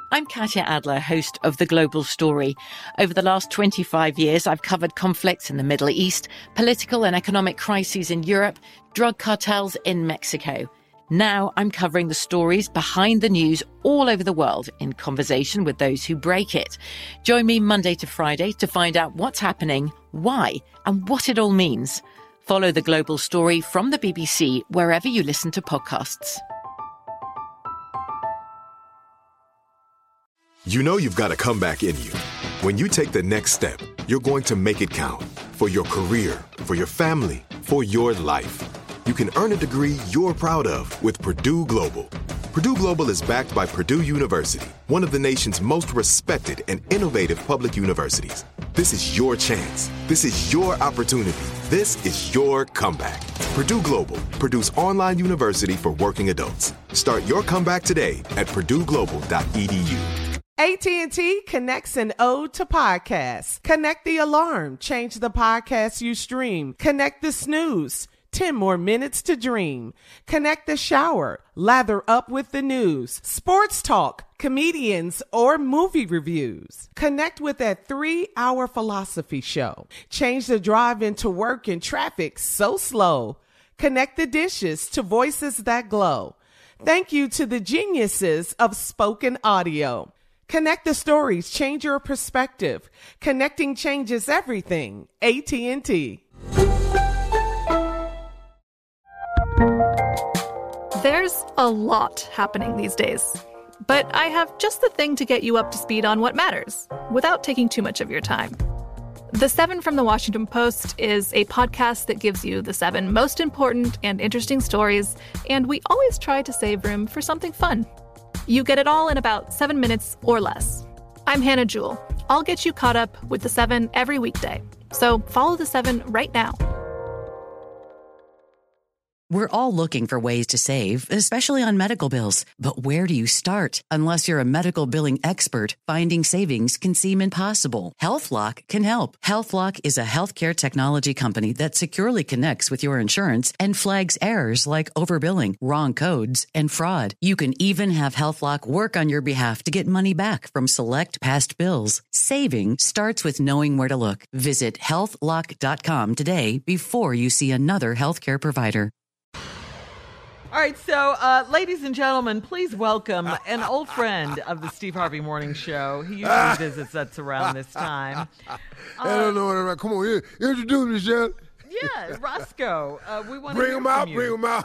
I'm Katya Adler, host of The Global Story. Over the last 25 years, I've covered conflicts in the Middle East, political and economic crises in Europe, drug cartels in Mexico. Now I'm covering the stories behind the news all over the world in conversation with those who break it. Join me Monday to Friday to find out what's happening, why, and what it all means. Follow The Global Story from the BBC wherever you listen to podcasts. You know you've got a comeback in you. When you take the next step, you're going to make it count. For your career, for your family, for your life. You can earn a degree you're proud of with Purdue Global. Purdue Global is backed by Purdue University, one of the nation's most respected and innovative public universities. This is your chance. This is your opportunity. This is your comeback. Purdue Global, Purdue's online university for working adults. Start your comeback today at purdueglobal.edu. AT&T connects an ode to podcasts. Connect the alarm. Change the podcast you stream. Connect the snooze. 10 more minutes to dream. Connect the shower. Lather up with the news. Sports talk, comedians, or movie reviews. Connect with that 3-hour philosophy show. Change the drive into work in traffic so slow. Connect the dishes to voices that glow. Thank you to the geniuses of spoken audio. Connect the stories, change your perspective. Connecting changes everything. AT&T. There's a lot happening these days, but I have just the thing to get you up to speed on what matters without taking too much of your time. The 7 from the Washington Post is a podcast that gives you the 7 most important and interesting stories, and we always try to save room for something fun. You get it all in about 7 minutes or less. I'm Hannah Jewell. I'll get you caught up with the 7 every weekday. So follow the 7 right now. We're all looking for ways to save, especially on medical bills. But where do you start? Unless you're a medical billing expert, finding savings can seem impossible. HealthLock can help. HealthLock is a healthcare technology company that securely connects with your insurance and flags errors like overbilling, wrong codes, and fraud. You can even have HealthLock work on your behalf to get money back from select past bills. Saving starts with knowing where to look. Visit healthlock.com today before you see another healthcare provider. All right, so ladies and gentlemen, please welcome an old friend of the Steve Harvey Morning Show. He usually visits us around this time. I don't know what I'm. Come on, here, introduce Michelle. Yeah, Roscoe. We want bring to him out. Bring him out.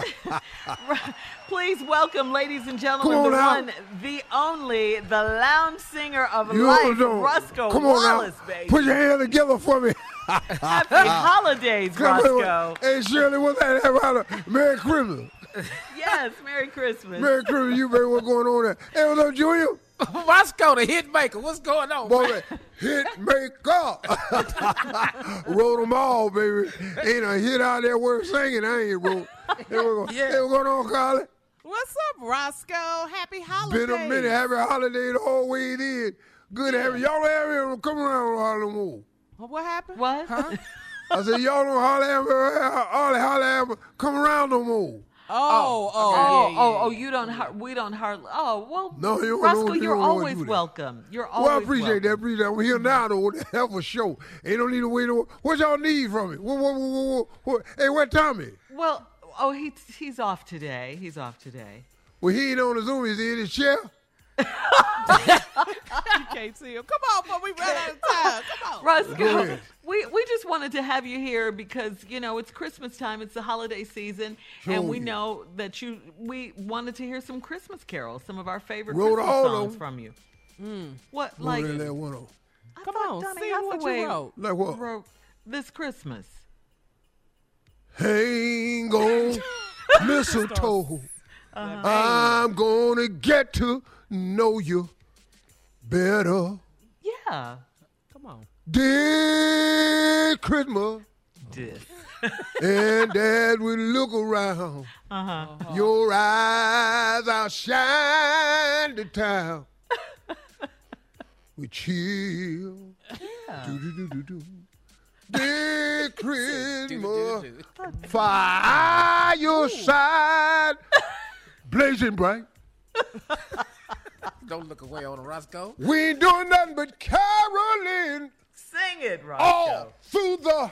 Please welcome, ladies and gentlemen, the one, the only, the lounge singer of life, Roscoe Wallace, baby. Put your hands together for me. Happy holidays, Roscoe. Hey, Shirley, what's that? Happy Merry Christmas. Yes, Merry Christmas. Merry Christmas, you baby. What's going on there? Hey, what's up, Junior? Roscoe, the hit maker. What's going on, boy? Hit maker. Wrote them all, baby. Ain't a hit out there worth singing. I ain't wrote. Hey, what's going on, Carly? What's up, Roscoe? Happy holidays. Been a minute. Happy holidays all way in. Good to have you. Y'all have him come around Harlem Move. What happened? What? Huh? I said, y'all don't holler come around no more. You don't. We don't hardly. Oh well. No, you Roscoe, you're always welcome. You're always welcome. Well, I appreciate that. I'm here now though. Have a show. Ain't no need to wait. What y'all need from me? What? Hey, where Tommy? Well, he's off today. He's off today. Well, he ain't on the Zoom. Is he in his chair? You can't see him. Come on, but we ran out of time. Come on. Roscoe, we just wanted to have you here because, it's Christmas time. It's the holiday season. Sure. And we know that we wanted to hear some Christmas carols, some of our favorite Christmas songs from you. What, like? Come on, Donnie see what you wrote. Like what? Wrote this Christmas. Hang on, mistletoe. I'm gonna get to know you better. Yeah. Come on. Dear Christmas. And as we look around, your eyes outshine the town. We chill. Do. Dear Christmas, fireside blazing bright. Don't look away on Roscoe. We ain't doing nothing but caroling. Sing it, Roscoe. All through the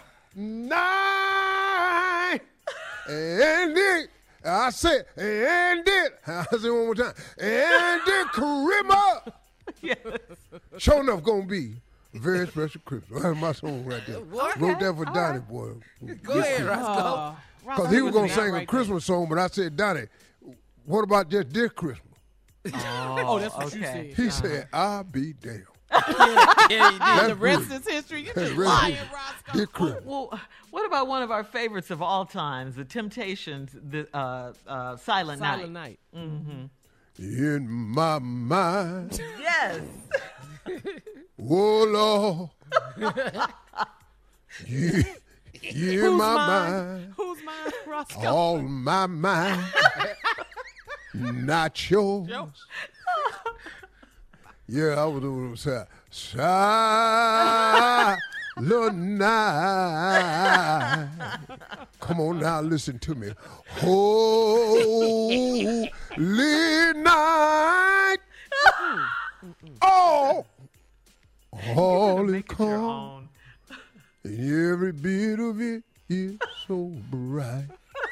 night. And it, I said, and it, I say it one more time, and it Christmas. Yes. Sure enough, gonna be a very special Christmas. That's my song right there. Wrote that for Donnie, boy. Go ahead, Roscoe. Because he was gonna sing a Christmas song, but I said, Donnie, what about just this Christmas? Oh, that's what you said. He said, I'll be damned. Yeah, you did. That's The rest good. is history. You That's just really lying, good. Roscoe. This Christmas. Well, what about one of our favorites of all times, The Temptations, the Silent Night? Silent Night. In my mind, Yes. oh Lord, you in my mind, Who's mine, Roscoe? all my mind, not yours. Yeah, I was doing what I'm saying. Silent night. Come on now, listen to me. Holy night. Oh, all is Make it your calm. own. And every bit of it is so bright.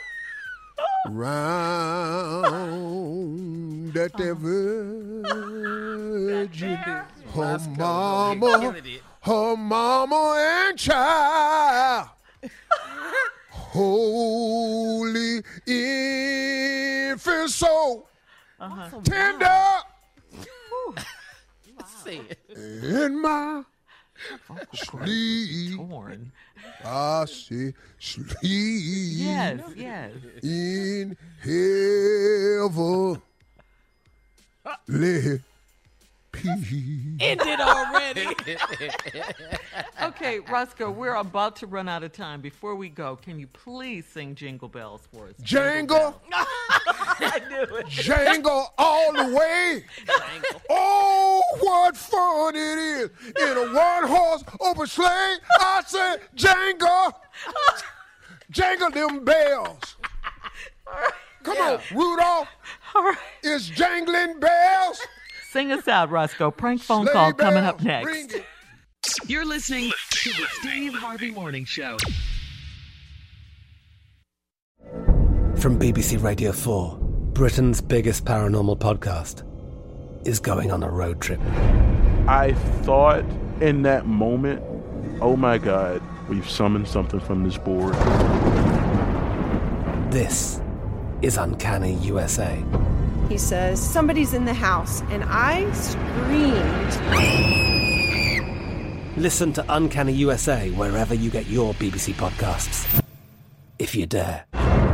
Round that there virgin, her mama and child. Holy infant soul, tender Say it. in my sleep. Torn. I say sleep Yes. in heaven. Let peace. Ended already. Okay, Roscoe, we're about to run out of time. Before we go, can you please sing Jingle Bells for us? Jangle, I knew it. jangle all the way. Oh, what fun it is in a one-horse open sleigh. I said, jangle, jangle them bells. Come on, Rudolph. All right. It's jangling bells. Sing us out, Roscoe. Prank phone Sleigh call coming up bells, ring next. it. You're listening to the Steve Harvey Morning Show. From BBC Radio 4, Britain's biggest paranormal podcast is going on a road trip. I thought in that moment, oh my God, we've summoned something from this board. This is Uncanny USA. He says, somebody's in the house, and I screamed. Listen to Uncanny USA wherever you get your BBC podcasts, if you dare.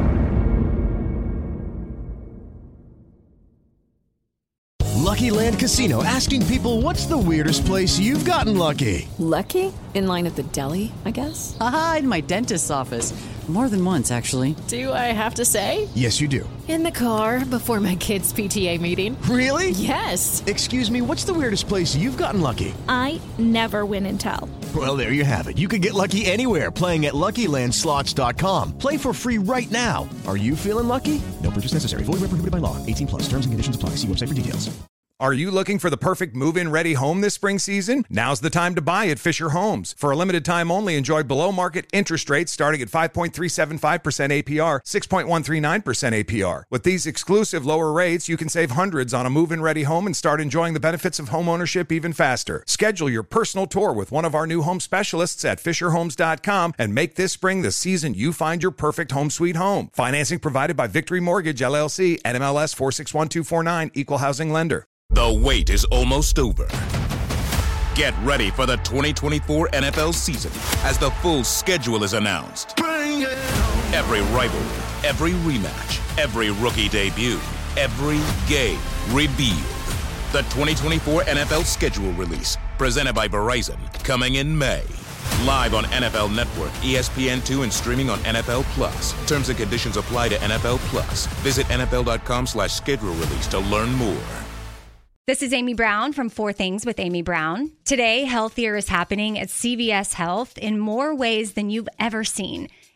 Lucky Land Casino, asking people, what's the weirdest place you've gotten lucky? Lucky? In line at the deli, I guess? Aha, in my dentist's office. More than once, actually. Do I have to say? Yes, you do. In the car before my kids' PTA meeting. Really? Yes. Excuse me, what's the weirdest place you've gotten lucky? I never win and tell. Well, there you have it. You can get lucky anywhere, playing at LuckyLandSlots.com. Play for free right now. Are you feeling lucky? No purchase necessary. Void where prohibited by law. 18+. Terms and conditions apply. See website for details. Are you looking for the perfect move-in ready home this spring season? Now's the time to buy at Fisher Homes. For a limited time only, enjoy below-market interest rates starting at 5.375% APR, 6.139% APR. With these exclusive lower rates, you can save hundreds on a move-in ready home and start enjoying the benefits of homeownership even faster. Schedule your personal tour with one of our new home specialists at FisherHomes.com and make this spring the season you find your perfect home sweet home. Financing provided by Victory Mortgage, LLC, NMLS 461249, Equal Housing Lender. The wait is almost over. Get ready for the 2024 NFL season as the full schedule is announced. Bring it on. Every rivalry, every rematch, every rookie debut, every game revealed. The 2024 NFL schedule release, presented by Verizon, coming in May. Live on NFL Network, ESPN2, and streaming on NFL Plus. Terms and conditions apply to NFL Plus. Visit NFL.com/schedule release to learn more. This is Amy Brown from 4 Things with Amy Brown. Today, healthier is happening at CVS Health in more ways than you've ever seen.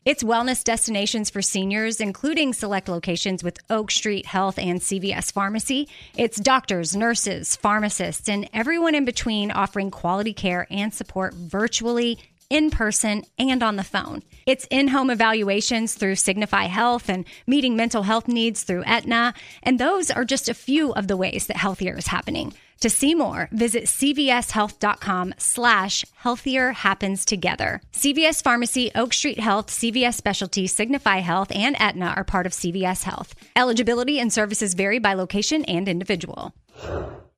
It's wellness destinations for seniors, including select locations with Oak Street Health and CVS Pharmacy. It's doctors, nurses, pharmacists, and everyone in between offering quality care and support virtually, in person, and on the phone. It's in-home evaluations through Signify Health and meeting mental health needs through Aetna. And those are just a few of the ways that Healthier is happening. To see more, visit cvshealth.com/healthier happens together. CVS Pharmacy, Oak Street Health, CVS Specialty, Signify Health, and Aetna are part of CVS Health. Eligibility and services vary by location and individual.